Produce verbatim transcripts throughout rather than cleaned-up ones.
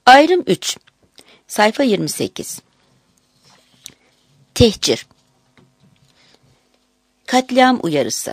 Ayrım üç. Sayfa yirmi sekiz. Tehcir. Katliam uyarısı.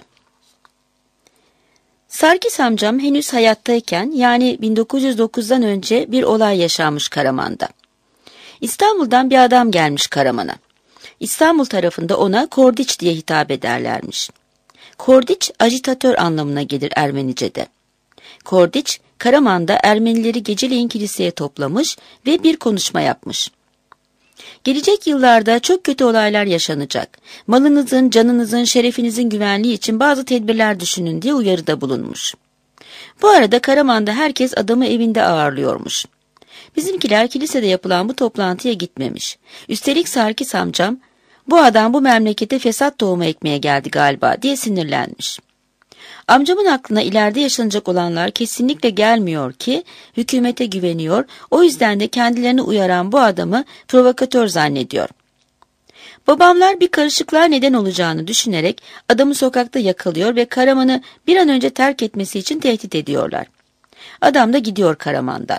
Sarkis amcam henüz hayattayken, yani bin dokuz yüz dokuzdan önce bir olay yaşanmış Karaman'da. İstanbul'dan bir adam gelmiş Karaman'a. İstanbul tarafında ona Kordiç diye hitap ederlermiş. Kordiç, ajitatör anlamına gelir Ermenice'de. Kordiç, Karaman'da Ermenileri geceleyin kiliseye toplamış ve bir konuşma yapmış. Gelecek yıllarda çok kötü olaylar yaşanacak. Malınızın, canınızın, şerefinizin güvenliği için bazı tedbirler düşünün diye uyarıda bulunmuş. Bu arada Karaman'da herkes adamı evinde ağırlıyormuş. Bizimkiler kilisede yapılan bu toplantıya gitmemiş. Üstelik Sarkis amcam, bu adam bu memlekete fesat tohumu ekmeye geldi galiba diye sinirlenmiş. Amcamın aklına ileride yaşanacak olanlar kesinlikle gelmiyor ki hükümete güveniyor, o yüzden de kendilerini uyaran bu adamı provokatör zannediyor. Babamlar bir karışıklığa neden olacağını düşünerek adamı sokakta yakalıyor ve Karaman'ı bir an önce terk etmesi için tehdit ediyorlar. Adam da gidiyor Karaman'dan.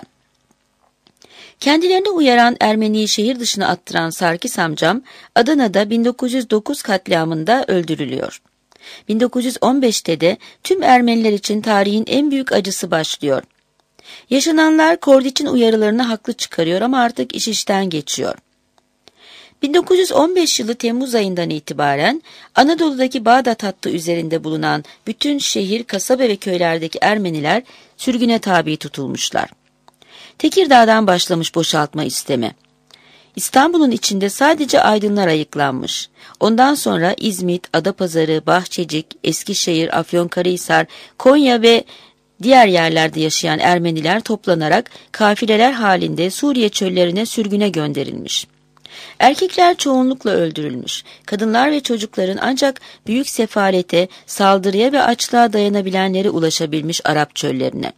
Kendilerini uyaran Ermeniyi şehir dışına attıran Sarkis amcam Adana'da bin dokuz yüz dokuz katliamında öldürülüyor. bin dokuz yüz on beşte de tüm Ermeniler için tarihin en büyük acısı başlıyor. Yaşananlar Kordiç'in uyarılarını haklı çıkarıyor ama artık iş işten geçiyor. bin dokuz yüz on beş yılı Temmuz ayından itibaren Anadolu'daki Bağdat hattı üzerinde bulunan bütün şehir, kasaba ve köylerdeki Ermeniler sürgüne tabi tutulmuşlar. Tekirdağ'dan başlamış boşaltma istemi. İstanbul'un içinde sadece aydınlar ayıklanmış. Ondan sonra İzmit, Adapazarı, Bahçecik, Eskişehir, Afyonkarahisar, Konya ve diğer yerlerde yaşayan Ermeniler toplanarak kafileler halinde Suriye çöllerine sürgüne gönderilmiş. Erkekler çoğunlukla öldürülmüş. Kadınlar ve çocukların ancak büyük sefalete, saldırıya ve açlığa dayanabilenleri ulaşabilmiş Arap çöllerine.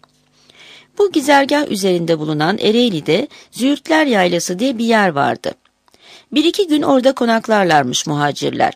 Bu güzergah üzerinde bulunan Ereğli'de Züğürtler Yaylası diye bir yer vardı. Bir iki gün orada konaklarlarmış muhacirler.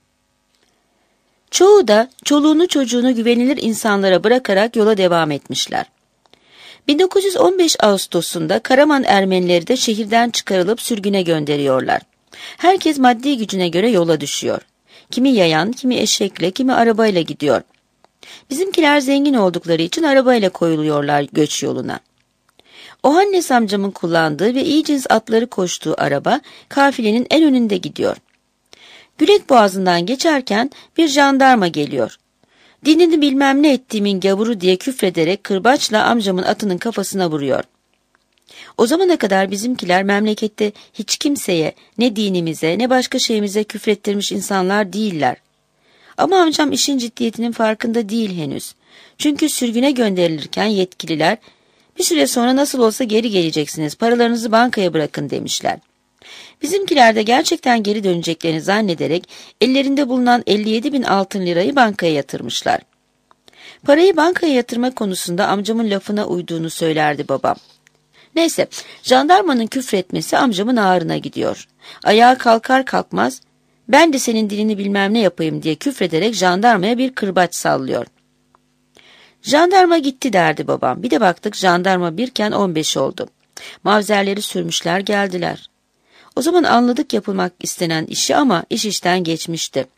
Çoğu da çoluğunu çocuğunu güvenilir insanlara bırakarak yola devam etmişler. bin dokuz yüz on beş Ağustos'unda Karaman Ermenileri de şehirden çıkarılıp sürgüne gönderiyorlar. Herkes maddi gücüne göre yola düşüyor. Kimi yayan, kimi eşekle, kimi arabayla gidiyor. Bizimkiler zengin oldukları için arabayla koyuluyorlar göç yoluna. Ohannes amcamın kullandığı ve iyi cins atları koştuğu araba kafilenin en önünde gidiyor. Gülek Boğazı'ndan geçerken bir jandarma geliyor. Dinini bilmem ne ettiğimin gavuru diye küfrederek kırbaçla amcamın atının kafasına vuruyor. O zamana kadar bizimkiler memlekette hiç kimseye, ne dinimize ne başka şeyimize küfrettirmiş insanlar değiller. Ama amcam işin ciddiyetinin farkında değil henüz. Çünkü sürgüne gönderilirken yetkililer, bir süre sonra nasıl olsa geri geleceksiniz, paralarınızı bankaya bırakın demişler. Bizimkiler de gerçekten geri döneceklerini zannederek ellerinde bulunan elli yedi bin altın lirayı bankaya yatırmışlar. Parayı bankaya yatırma konusunda amcamın lafına uyduğunu söylerdi babam. Neyse, jandarmanın küfretmesi amcamın ağrına gidiyor. Ayağa kalkar kalkmaz, ben de senin dilini bilmem ne yapayım diye küfrederek jandarmaya bir kırbaç sallıyor. Jandarma gitti derdi babam. Bir de baktık jandarma birken on beş oldu. Mavzerleri sürmüşler geldiler. O zaman anladık yapılmak istenen işi ama iş işten geçmişti.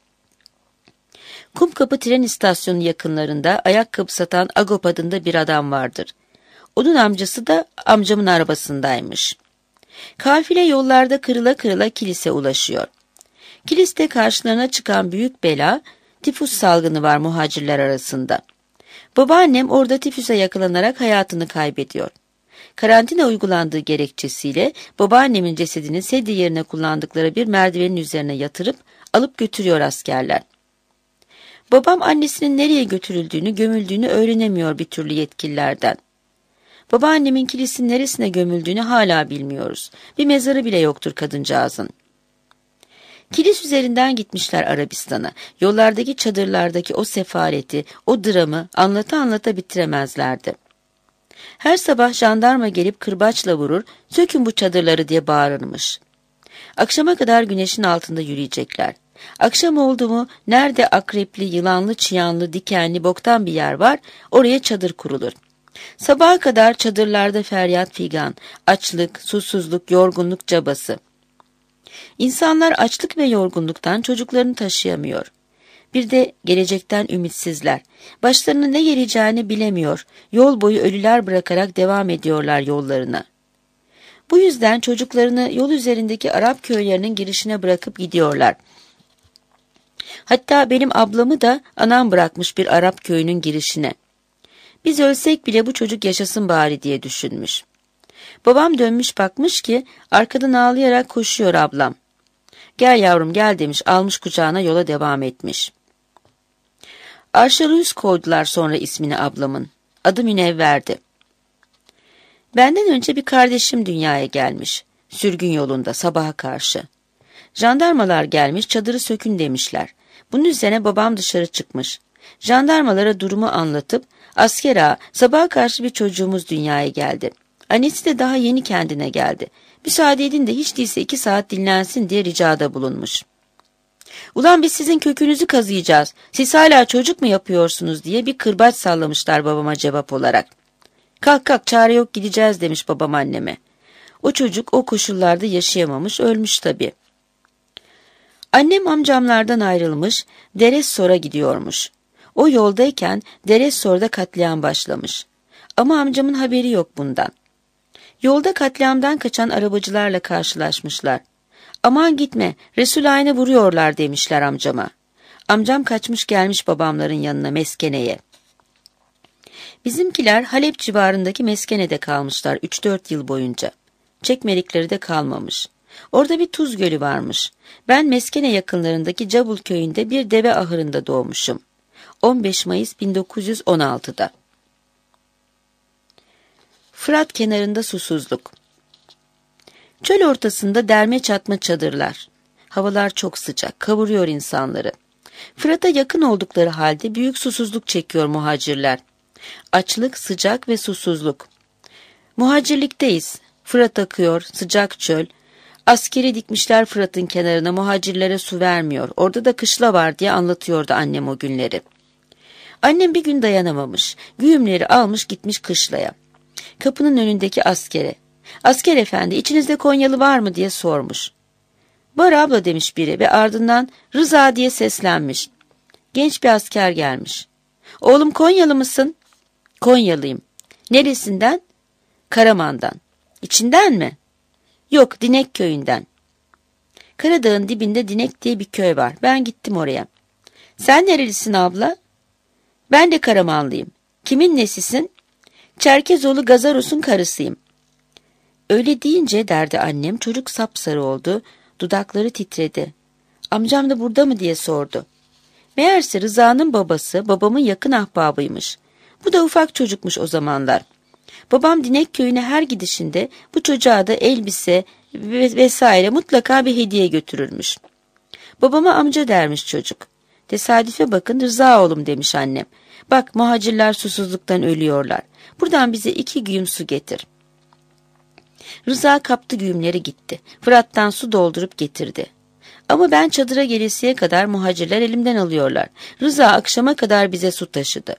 Kumkapı tren istasyonu yakınlarında ayakkabı satan Agop adında bir adam vardır. Onun amcası da amcamın arabasındaymış. Kafile yollarda kırıla kırıla kilise ulaşıyor. Kiliste karşılarına çıkan büyük bela, tifüs salgını var muhacirler arasında. Babaannem orada tifüse yakalanarak hayatını kaybediyor. Karantina uygulandığı gerekçesiyle babaannemin cesedini sedye yerine kullandıkları bir merdivenin üzerine yatırıp alıp götürüyor askerler. Babam annesinin nereye götürüldüğünü, gömüldüğünü öğrenemiyor bir türlü yetkililerden. Babaannemin kilisinin neresine gömüldüğünü hala bilmiyoruz. Bir mezarı bile yoktur kadıncağızın. Kilis üzerinden gitmişler Arabistan'a. Yollardaki çadırlardaki o sefaleti, o dramı anlata anlata bitiremezlerdi. Her sabah jandarma gelip kırbaçla vurur, sökün bu çadırları diye bağırırmış. Akşama kadar güneşin altında yürüyecekler. Akşam oldu mu nerede akrepli, yılanlı, çıyanlı, dikenli, boktan bir yer var, oraya çadır kurulur. Sabaha kadar çadırlarda feryat figan, açlık, susuzluk, yorgunluk cabası. İnsanlar açlık ve yorgunluktan çocuklarını taşıyamıyor. Bir de gelecekten ümitsizler. Başlarına ne geleceğini bilemiyor. Yol boyu ölüler bırakarak devam ediyorlar yollarına. Bu yüzden çocuklarını yol üzerindeki Arap köylerinin girişine bırakıp gidiyorlar. Hatta benim ablamı da anam bırakmış bir Arap köyünün girişine. Biz ölsek bile bu çocuk yaşasın bari diye düşünmüş. Babam dönmüş bakmış ki arkadan ağlayarak koşuyor ablam. Gel yavrum gel demiş, almış kucağına yola devam etmiş. Arşaluyuz koydular sonra ismini ablamın. Adı Münevver'di. Benden önce bir kardeşim dünyaya gelmiş. Sürgün yolunda sabaha karşı. Jandarmalar gelmiş, çadırı sökün demişler. Bunun üzerine babam dışarı çıkmış. Jandarmalara durumu anlatıp, asker ağa, sabaha karşı bir çocuğumuz dünyaya geldi. Annesi de daha yeni kendine geldi. Müsaade edin de hiç değilse iki saat dinlensin diye ricada bulunmuş. Ulan biz sizin kökünüzü kazıyacağız, siz hala çocuk mu yapıyorsunuz diye bir kırbaç sallamışlar babama cevap olarak. Kalk kalk çare yok gideceğiz demiş babam anneme. O çocuk o koşullarda yaşayamamış, ölmüş tabii. Annem amcamlardan ayrılmış, Deressor'a gidiyormuş. O yoldayken Deressor'da katliam başlamış. Ama amcamın haberi yok bundan. Yolda katliamdan kaçan arabacılarla karşılaşmışlar. Aman gitme, Resul Ayn'e vuruyorlar demişler amcama. Amcam kaçmış gelmiş babamların yanına meskeneye. Bizimkiler Halep civarındaki meskenede kalmışlar üç dört yıl boyunca. Çekmedikleri de kalmamış. Orada bir tuz gölü varmış. Ben Meskene yakınlarındaki Cabul köyünde bir deve ahırında doğmuşum. on beş Mayıs bin dokuz yüz on altıda. Fırat kenarında susuzluk. Çöl ortasında derme çatma çadırlar. Havalar çok sıcak, kavuruyor insanları. Fırat'a yakın oldukları halde büyük susuzluk çekiyor muhacirler. Açlık, sıcak ve susuzluk. Muhacirlikteyiz. Fırat akıyor, sıcak çöl. Askeri dikmişler Fırat'ın kenarına, muhacirlere su vermiyor. Orada da kışla var diye anlatıyordu annem o günleri. Annem bir gün dayanamamış. Güğümleri almış gitmiş kışlaya. Kapının önündeki askere. Asker efendi içinizde Konyalı var mı diye sormuş. Var abla demiş biri ve ardından Rıza diye seslenmiş. Genç bir asker gelmiş. Oğlum Konyalı mısın? Konyalıyım. Neresinden? Karaman'dan. İçinden mi? Yok, Dinek köyünden. Karadağ'ın dibinde Dinek diye bir köy var. Ben gittim oraya. Sen nerelisin abla? Ben de Karamanlıyım. Kimin nesisin? Çerkezoğlu Gazaros'un karısıyım. Öyle deyince derdi annem, çocuk sapsarı oldu, dudakları titredi. Amcam da burada mı diye sordu. Meğerse Rıza'nın babası babamın yakın ahbabıymış. Bu da ufak çocukmuş o zamanlar. Babam Dinek köyüne her gidişinde bu çocuğa da elbise vesaire mutlaka bir hediye götürürmüş. Babama amca dermiş çocuk. Tesadüfe bakın, Rıza oğlum demiş annem. Bak muhacirler susuzluktan ölüyorlar. Buradan bize iki güğüm su getir. Rıza kaptı güğümleri gitti. Fırat'tan su doldurup getirdi. Ama ben çadıra gelesiye kadar muhacirler elimden alıyorlar. Rıza akşama kadar bize su taşıdı.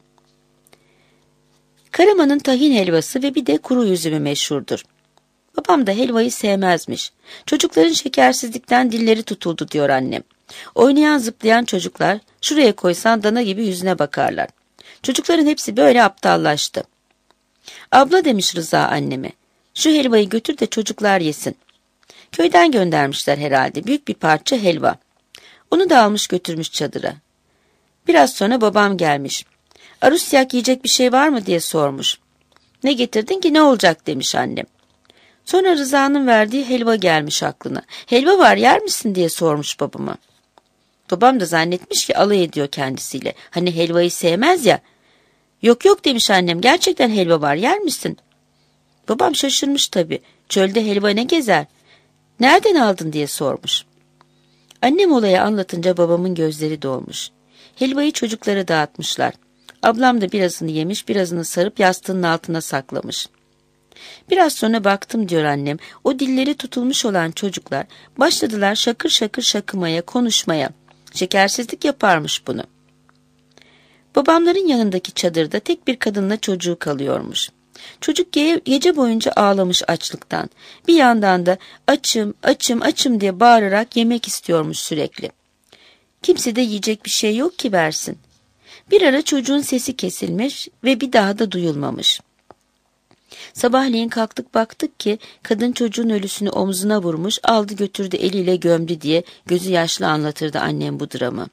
Karaman'ın tahin helvası ve bir de kuru üzümü meşhurdur. Babam da helvayı sevmezmiş. Çocukların şekersizlikten dilleri tutuldu diyor annem. Oynayan zıplayan çocuklar şuraya koysan dana gibi yüzüne bakarlar. Çocukların hepsi böyle aptallaştı. Abla demiş Rıza anneme, şu helvayı götür de çocuklar yesin. Köyden göndermişler herhalde büyük bir parça helva. Onu da almış götürmüş çadıra. Biraz sonra babam gelmiş. Arusyak yiyecek bir şey var mı diye sormuş. Ne getirdin ki ne olacak demiş annem. Sonra Rıza'nın verdiği helva gelmiş aklına. Helva var yer misin diye sormuş babama. Babam da zannetmiş ki alay ediyor kendisiyle. Hani helvayı sevmez ya. Yok yok demiş annem, gerçekten helva var yer misin? Babam şaşırmış tabii. Çölde helva ne gezer? Nereden aldın diye sormuş. Annem olayı anlatınca babamın gözleri dolmuş. Helvayı çocuklara dağıtmışlar. Ablam da birazını yemiş, birazını sarıp yastığının altına saklamış. Biraz sonra baktım diyor annem, o dilleri tutulmuş olan çocuklar başladılar şakır şakır şakımaya, konuşmaya. Şekersizlik yaparmış bunu. Babamların yanındaki çadırda tek bir kadınla çocuğu kalıyormuş. Çocuk ge- gece boyunca ağlamış açlıktan. Bir yandan da açım, açım, açım diye bağırarak yemek istiyormuş sürekli. Kimse de yiyecek bir şey yok ki versin. Bir ara çocuğun sesi kesilmiş ve bir daha da duyulmamış. Sabahleyin kalktık baktık ki kadın çocuğun ölüsünü omzuna vurmuş, aldı götürdü eliyle gömdü diye gözü yaşlı anlatırdı annem bu dramı.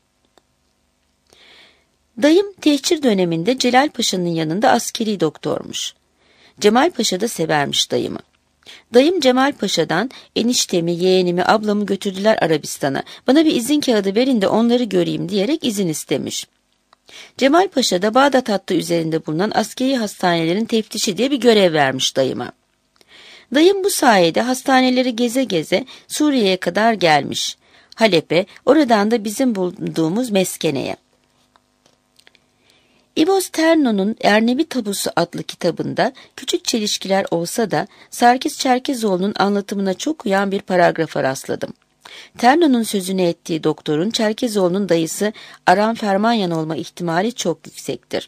Dayım tehcir döneminde Celal Paşa'nın yanında askeri doktormuş. Cemal Paşa da severmiş dayımı. Dayım Cemal Paşa'dan eniştemi, yeğenimi, ablamı götürdüler Arabistan'a. Bana bir izin kağıdı verin de onları göreyim diyerek izin istemiş. Cemal Paşa da Bağdat hattı üzerinde bulunan askeri hastanelerin teftişi diye bir görev vermiş dayıma. Dayım bu sayede hastaneleri geze geze Suriye'ye kadar gelmiş. Halep'e, oradan da bizim bulunduğumuz Meskene'ye. İboz Terno'nun Ernevi Tabusu adlı kitabında küçük çelişkiler olsa da Sarkis Çerkezoğlu'nun anlatımına çok uyan bir paragrafa rastladım. Terno'nun sözünü ettiği doktorun Çerkezoğlu'nun dayısı Aram Fermanyan olma ihtimali çok yüksektir.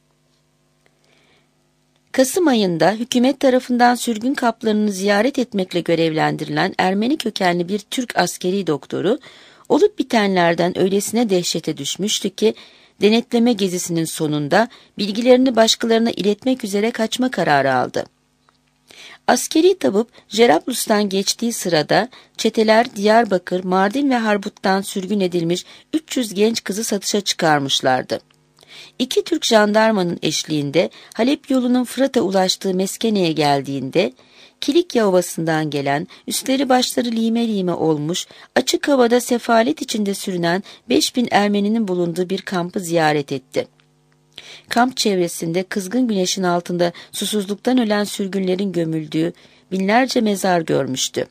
Kasım ayında hükümet tarafından sürgün kamplarını ziyaret etmekle görevlendirilen Ermeni kökenli bir Türk askeri doktoru, olup bitenlerden öylesine dehşete düşmüştü ki, denetleme gezisinin sonunda bilgilerini başkalarına iletmek üzere kaçma kararı aldı. Askeri tabip Cerablus'tan geçtiği sırada çeteler Diyarbakır, Mardin ve Harbut'tan sürgün edilmiş üç yüz genç kızı satışa çıkarmışlardı. İki Türk jandarmanın eşliğinde Halep yolunun Fırat'a ulaştığı Meskene'ye geldiğinde, Kilikya Ovası'ndan gelen, üstleri başları lime lime olmuş, açık havada sefalet içinde sürünen beş bin Ermeninin bulunduğu bir kampı ziyaret etti. Kamp çevresinde kızgın güneşin altında susuzluktan ölen sürgünlerin gömüldüğü binlerce mezar görmüştü.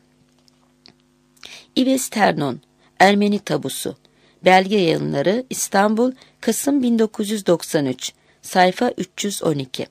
İves Ternon, Ermeni Tabusu, Belge Yayınları, İstanbul, Kasım bin dokuz yüz doksan üç, sayfa üç yüz on iki.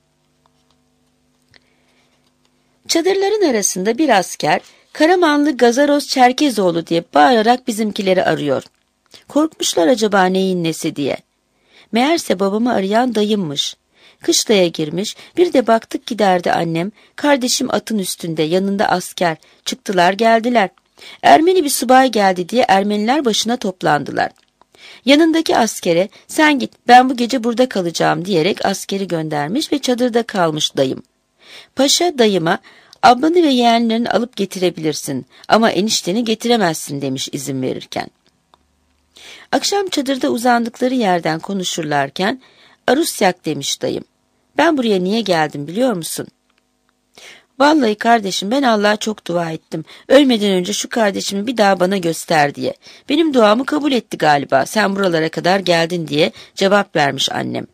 Çadırların arasında bir asker, Karamanlı Gazaros Çerkezoğlu diye bağırarak bizimkileri arıyor. Korkmuşlar acaba neyin nesi diye. Meğerse babamı arayan dayımmış. Kışlaya girmiş, bir de baktık ki derdi annem, kardeşim atın üstünde, yanında asker, çıktılar geldiler. Ermeni bir subay geldi diye Ermeniler başına toplandılar. Yanındaki askere, sen git ben bu gece burada kalacağım diyerek askeri göndermiş ve çadırda kalmış dayım. Paşa dayıma, ablanı ve yeğenlerini alıp getirebilirsin ama enişteni getiremezsin demiş izin verirken. Akşam çadırda uzandıkları yerden konuşurlarken, Arusyak demiş dayım. Ben buraya niye geldim biliyor musun? Vallahi kardeşim ben Allah'a çok dua ettim. Ölmeden önce şu kardeşimi bir daha bana göster diye. Benim duamı kabul etti galiba. Sen buralara kadar geldin diye cevap vermiş annem.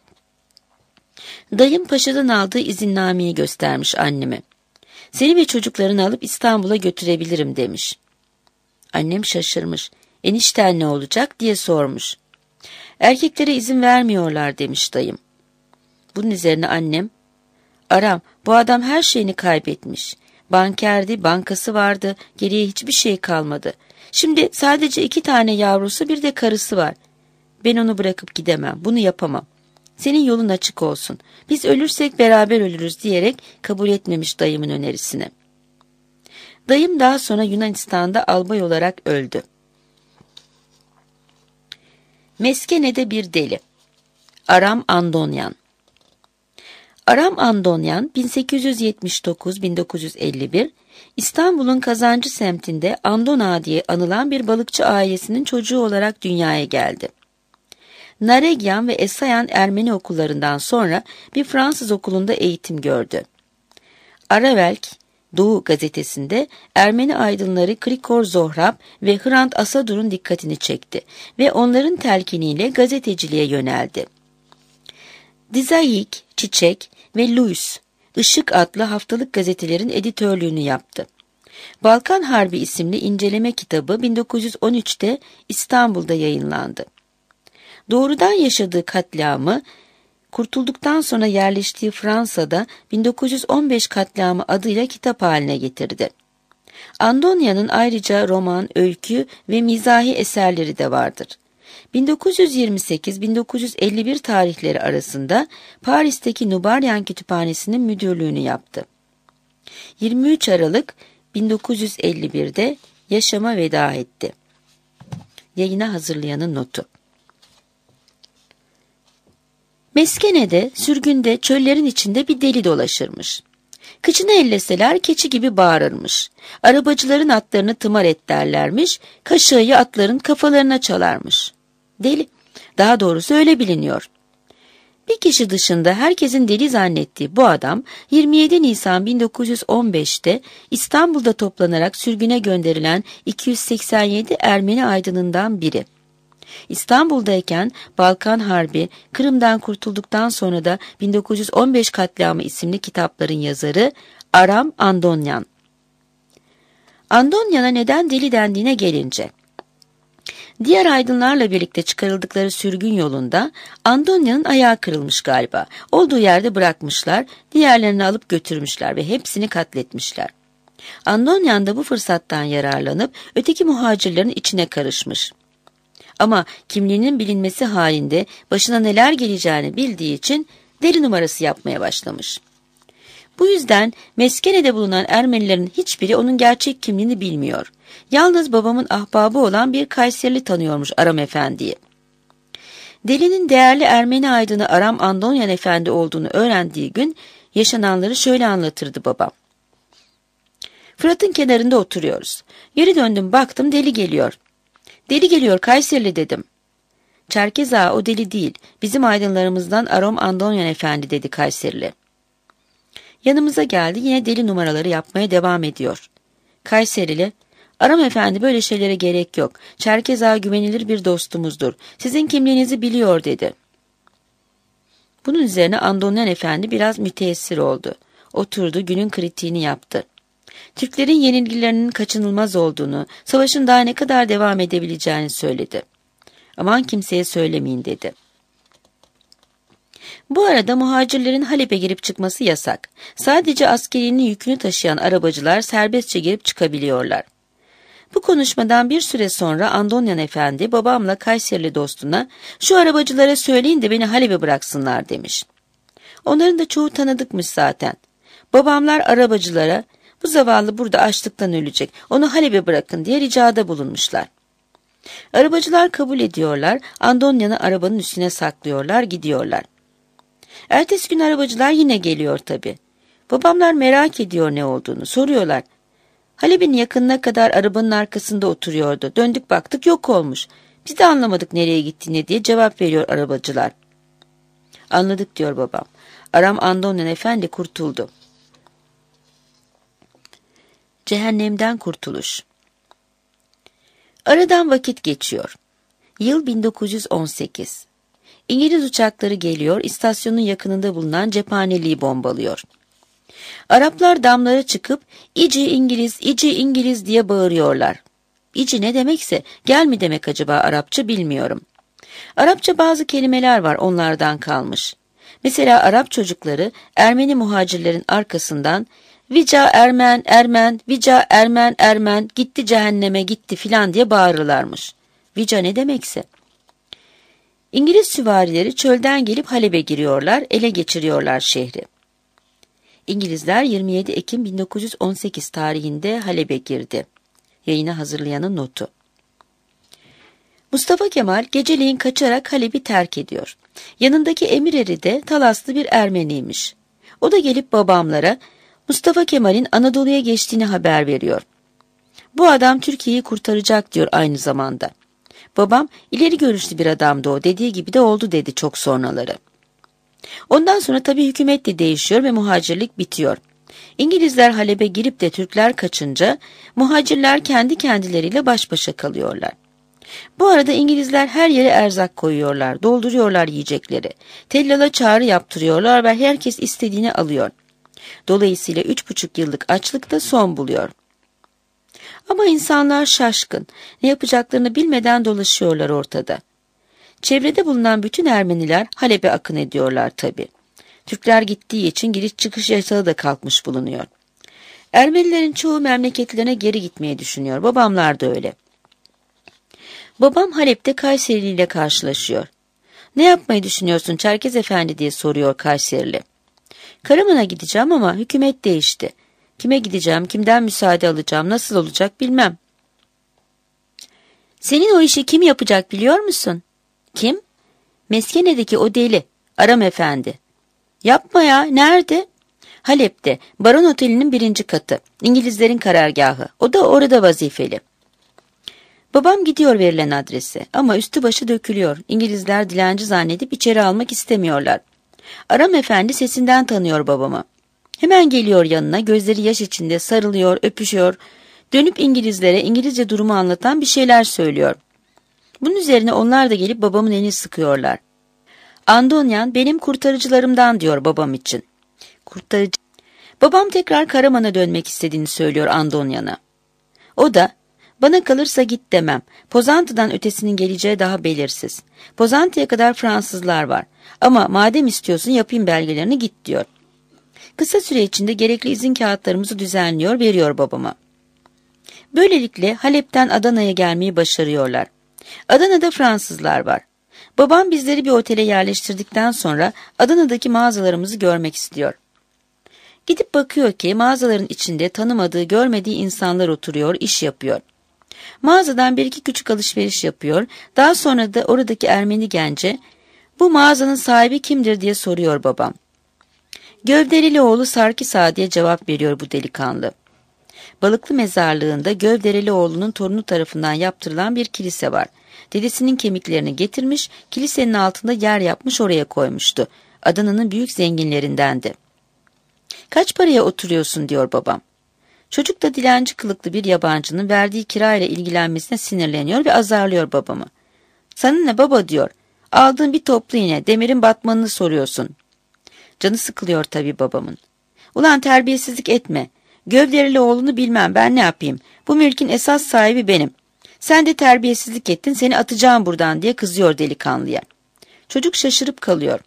Dayım paşadan aldığı izinnameyi göstermiş anneme. Seni ve çocuklarını alıp İstanbul'a götürebilirim demiş. Annem şaşırmış. Enişten ne olacak diye sormuş. Erkeklere izin vermiyorlar demiş dayım. Bunun üzerine annem, Aram bu adam her şeyini kaybetmiş. Bankerdi, bankası vardı, geriye hiçbir şey kalmadı. Şimdi sadece iki tane yavrusu bir de karısı var. Ben onu bırakıp gidemem, bunu yapamam. Senin yolun açık olsun. Biz ölürsek beraber ölürüz diyerek kabul etmemiş dayımın önerisini. Dayım daha sonra Yunanistan'da albay olarak öldü. Meskene'de bir deli. Aram Andonyan. Aram Andonyan bin sekiz yüz yetmiş dokuz - bin dokuz yüz elli bir İstanbul'un Kazancı semtinde Andona diye anılan bir balıkçı ailesinin çocuğu olarak dünyaya geldi. Naregyan ve Esayan Ermeni okullarından sonra bir Fransız okulunda eğitim gördü. Aravelk Doğu gazetesinde Ermeni aydınları Krikor Zohrab ve Hrant Asadur'un dikkatini çekti ve onların telkiniyle gazeteciliğe yöneldi. Dizayik, Çiçek ve Louis, Işık adlı haftalık gazetelerin editörlüğünü yaptı. Balkan Harbi isimli inceleme kitabı bin dokuz yüz on üçte İstanbul'da yayınlandı. Doğrudan yaşadığı katliamı, kurtulduktan sonra yerleştiği Fransa'da bin dokuz yüz on beş katliamı adıyla kitap haline getirdi. Andonya'nın ayrıca roman, öykü ve mizahi eserleri de vardır. bin dokuz yüz yirmi sekiz bin dokuz yüz elli bir tarihleri arasında Paris'teki Nubaryan Kütüphanesi'nin müdürlüğünü yaptı. yirmi üç Aralık bin dokuz yüz elli bir'de yaşama veda etti. Yayına hazırlayanın notu. Meskene'de, sürgünde, çöllerin içinde bir deli dolaşırmış. Kıçını elleseler keçi gibi bağırırmış. Arabacıların atlarını tımar et derlermiş, kaşığı atların kafalarına çalarmış. Deli, daha doğrusu öyle biliniyor. Bir kişi dışında herkesin deli zannettiği bu adam yirmi yedi Nisan bin dokuz yüz on beş'te İstanbul'da toplanarak sürgüne gönderilen iki yüz seksen yedi Ermeni aydınından biri. İstanbul'dayken Balkan Harbi, Kırım'dan kurtulduktan sonra da bin dokuz yüz on beş Katliamı isimli kitapların yazarı Aram Andonyan. Andonyan'a neden deli dendiğine gelince, diğer aydınlarla birlikte çıkarıldıkları sürgün yolunda Andonyan'ın ayağı kırılmış galiba. Olduğu yerde bırakmışlar, diğerlerini alıp götürmüşler ve hepsini katletmişler. Andonyan da bu fırsattan yararlanıp öteki muhacirlerin içine karışmış. Ama kimliğinin bilinmesi halinde başına neler geleceğini bildiği için deli numarası yapmaya başlamış. Bu yüzden Meskene'de bulunan Ermenilerin hiçbiri onun gerçek kimliğini bilmiyor. Yalnız babamın ahbabı olan bir Kayserili tanıyormuş Aram Efendi'yi. Delinin değerli Ermeni aydını Aram Andonyan Efendi olduğunu öğrendiği gün yaşananları şöyle anlatırdı babam. Fırat'ın kenarında oturuyoruz. Geri döndüm, baktım deli geliyor. Deli geliyor Kayserili dedim. Çerkez ağa, o deli değil, bizim aydınlarımızdan Aram Andonyan Efendi dedi Kayserili. Yanımıza geldi, yine deli numaraları yapmaya devam ediyor. Kayserili, Aram Efendi, böyle şeylere gerek yok. Çerkez ağa güvenilir bir dostumuzdur. Sizin kimliğinizi biliyor dedi. Bunun üzerine Andonyan Efendi biraz müteessir oldu. Oturdu, günün kritiğini yaptı. Türklerin yenilgilerinin kaçınılmaz olduğunu, savaşın daha ne kadar devam edebileceğini söyledi. Aman kimseye söylemeyin dedi. Bu arada muhacirlerin Halep'e girip çıkması yasak. Sadece askerinin yükünü taşıyan arabacılar serbestçe girip çıkabiliyorlar. Bu konuşmadan bir süre sonra Andonyan Efendi babamla Kayserili dostuna şu arabacılara söyleyin de beni Halep'e bıraksınlar demiş. Onların da çoğu tanıdıkmış zaten. Babamlar arabacılara bu zavallı burada açlıktan ölecek, onu Halep'e bırakın diye ricada bulunmuşlar. Arabacılar kabul ediyorlar, Andonyan'ı arabanın üstüne saklıyorlar, gidiyorlar. Ertesi gün arabacılar yine geliyor tabii. Babamlar merak ediyor ne olduğunu, soruyorlar. Halep'in yakınına kadar arabanın arkasında oturuyordu. Döndük baktık yok olmuş. Biz de anlamadık nereye gittiğini diye cevap veriyor arabacılar. Anladık diyor babam. Aram Andonyan Efendi kurtuldu. Cehennemden kurtuluş. Aradan vakit geçiyor. Yıl bin dokuz yüz on sekiz. İngiliz uçakları geliyor, istasyonun yakınında bulunan cephaneliği bombalıyor. Araplar damlara çıkıp "İci İngiliz, İci İngiliz" diye bağırıyorlar. İci ne demekse, gel mi demek acaba Arapça bilmiyorum. Arapça bazı kelimeler var, onlardan kalmış. Mesela Arap çocukları Ermeni muhacirlerin arkasından "Vica Ermen, Ermen, Vica Ermen, Ermen, gitti cehenneme gitti" filan diye bağırırlarmış. Vica ne demekse. İngiliz süvarileri çölden gelip Halep'e giriyorlar, ele geçiriyorlar şehri. İngilizler yirmi yedi Ekim bin dokuz yüz on sekiz tarihinde Halep'e girdi. Yayına hazırlayanın notu. Mustafa Kemal geceleyin kaçarak Halep'i terk ediyor. Yanındaki emir eri de Talaslı bir Ermeniymiş. O da gelip babamlara Mustafa Kemal'in Anadolu'ya geçtiğini haber veriyor. Bu adam Türkiye'yi kurtaracak diyor aynı zamanda. Babam ileri görüşlü bir adamdı o, dediği gibi de oldu dedi çok sonraları. Ondan sonra tabii hükümet de değişiyor ve muhacirlik bitiyor. İngilizler Halep'e girip de Türkler kaçınca muhacirler kendi kendileriyle baş başa kalıyorlar. Bu arada İngilizler her yere erzak koyuyorlar, dolduruyorlar yiyecekleri. Tellala çağrı yaptırıyorlar ve herkes istediğini alıyor. Dolayısıyla üç buçuk yıllık açlık da son buluyor. Ama insanlar şaşkın, ne yapacaklarını bilmeden dolaşıyorlar ortada. Çevrede bulunan bütün Ermeniler Halep'e akın ediyorlar tabii. Türkler gittiği için giriş çıkış yasağı da kalkmış bulunuyor. Ermenilerin çoğu memleketlerine geri gitmeyi düşünüyor, babamlar da öyle. Babam Halep'te Kayserili ile karşılaşıyor. "Ne yapmayı düşünüyorsun Çerkez Efendi?" diye soruyor Kayserili. "Karaman'a gideceğim ama hükümet değişti. Kime gideceğim, kimden müsaade alacağım, nasıl olacak bilmem." "Senin o işi kim yapacak biliyor musun?" "Kim?" "Meskene'deki o deli, Aram Efendi." "Yapma ya, nerede?" "Halep'te, Baron Oteli'nin birinci katı, İngilizlerin karargahı. O da orada vazifeli." Babam gidiyor verilen adrese ama üstü başı dökülüyor. İngilizler dilenci zannedip içeri almak istemiyorlar. Aram Efendi sesinden tanıyor babamı. Hemen geliyor yanına, gözleri yaş içinde sarılıyor, öpüşüyor. Dönüp İngilizlere İngilizce durumu anlatan bir şeyler söylüyor. Bunun üzerine onlar da gelip babamın elini sıkıyorlar. "Andonyan benim kurtarıcılarımdan," diyor babam için. Kurtarıcı. Babam tekrar Karaman'a dönmek istediğini söylüyor Andonyan'a. O da, "Bana kalırsa git demem. Pozantı'dan ötesinin geleceği daha belirsiz. Pozantı'ya kadar Fransızlar var. Ama madem istiyorsun yapayım belgelerini, git," diyor. Kısa süre içinde gerekli izin kağıtlarımızı düzenliyor, veriyor babama. Böylelikle Halep'ten Adana'ya gelmeyi başarıyorlar. Adana'da Fransızlar var. Babam bizleri bir otele yerleştirdikten sonra Adana'daki mağazalarımızı görmek istiyor. Gidip bakıyor ki mağazaların içinde tanımadığı, görmediği insanlar oturuyor, iş yapıyor. Mağazadan bir iki küçük alışveriş yapıyor. Daha sonra da oradaki Ermeni gence, "Bu mağazanın sahibi kimdir?" diye soruyor babam. "Gövderelioğlu Sarkis Ağa," diye cevap veriyor bu delikanlı. Balıklı mezarlığında Gövderelioğlu'nun torunu tarafından yaptırılan bir kilise var. Dedesinin kemiklerini getirmiş, kilisenin altında yer yapmış, oraya koymuştu. Adana'nın büyük zenginlerindendi. "Kaç paraya oturuyorsun?" diyor babam. Çocuk da dilenci kılıklı bir yabancının verdiği kirayla ilgilenmesine sinirleniyor ve azarlıyor babamı. "Sana ne baba?" diyor. "Aldığın bir toplu iğne, demirin batmanını soruyorsun." Canı sıkılıyor tabii babamın. "Ulan terbiyesizlik etme. Gövderelioğlu'nu bilmem, ben ne yapayım? Bu mülkün esas sahibi benim. Sen de terbiyesizlik ettin, seni atacağım buradan," diye kızıyor delikanlıya. Çocuk şaşırıp kalıyor.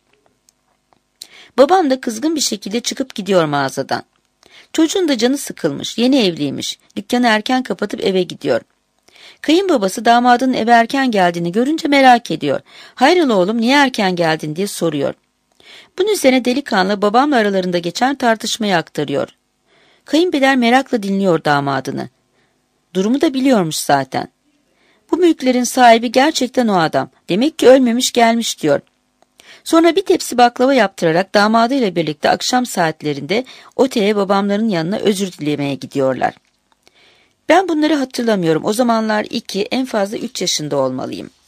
Babam da kızgın bir şekilde çıkıp gidiyor mağazadan. Çocuğun da canı sıkılmış, yeni evliymiş. Dükkanı erken kapatıp eve gidiyor. Kayınbabası damadının eve erken geldiğini görünce merak ediyor. "Hayrola oğlum, niye erken geldin?" diye soruyor. Bunun üzerine delikanlı babamla aralarında geçen tartışmayı aktarıyor. Kayınpeder merakla dinliyor damadını. Durumu da biliyormuş zaten. "Bu mülklerin sahibi gerçekten o adam. Demek ki ölmemiş gelmiş," diyor. Sonra bir tepsi baklava yaptırarak damadıyla birlikte akşam saatlerinde otele babamların yanına özür dilemeye gidiyorlar. Ben bunları hatırlamıyorum. O zamanlar iki, en fazla üç yaşında olmalıyım.